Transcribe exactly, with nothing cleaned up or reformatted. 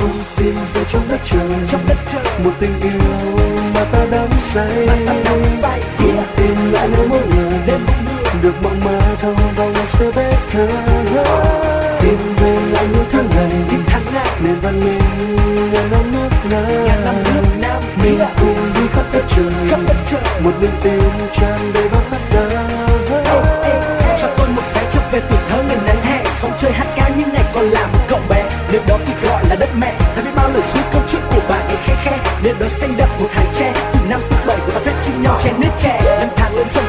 tung tin về trong đất trời, trong đất trời một tình yêu mà ta đắm say. Tung tin lại nơi mỗi người được mộng mơ thâu vào một sơ bếp thơ. Tin về lại những tháng ngày nền văn minh ngàn năm nước Nam, mình cùng đi khắp đất trời, một niềm tin tràn đầy bao khát khao. Cho tôi một cái chụp về tuổi thơ nghìn nắng hè, không chơi hát ca những ngày còn là một cậu bé. Nơi đó thì gọi là đất mẹ, ta biết bao lời suy câu chuyện của bà ấy khe khe. Nơi đó xanh đậm một hàng tre, từ năm thứ bảy của ta phép chim nhỏ chen nước chè. Năm tháng lớn dần